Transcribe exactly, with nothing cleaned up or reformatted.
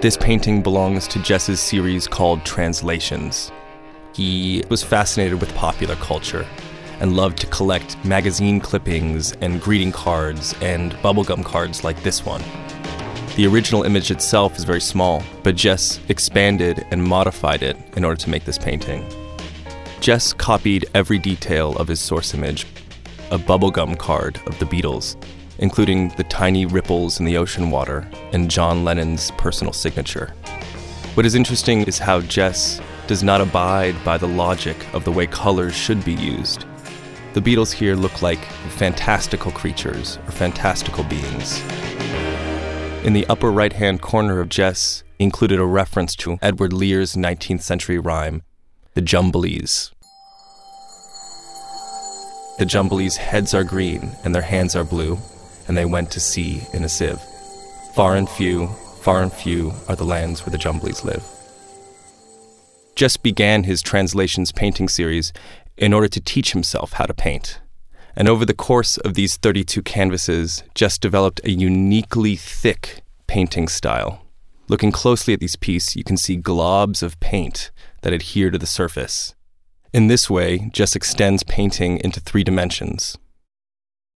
This painting belongs to Jess's series called Translations. He was fascinated with popular culture and loved to collect magazine clippings and greeting cards and bubblegum cards like this one. The original image itself is very small, but Jess expanded and modified it in order to make this painting. Jess copied every detail of his source image, a bubblegum card of the Beatles, including the tiny ripples in the ocean water and John Lennon's personal signature. What is interesting is how Jess does not abide by the logic of the way colors should be used. The Beatles here look like fantastical creatures or fantastical beings. In the upper right-hand corner of Jess included a reference to Edward Lear's nineteenth century rhyme, the Jumblies. The Jumblies' heads are green and their hands are blue, and they went to sea in a sieve. Far and few, far and few are the lands where the Jumblies live. Jess began his Translations painting series in order to teach himself how to paint. And over the course of these thirty-two canvases, Jess developed a uniquely thick painting style. Looking closely at these pieces, you can see globs of paint that adhere to the surface. In this way, Jess extends painting into three dimensions.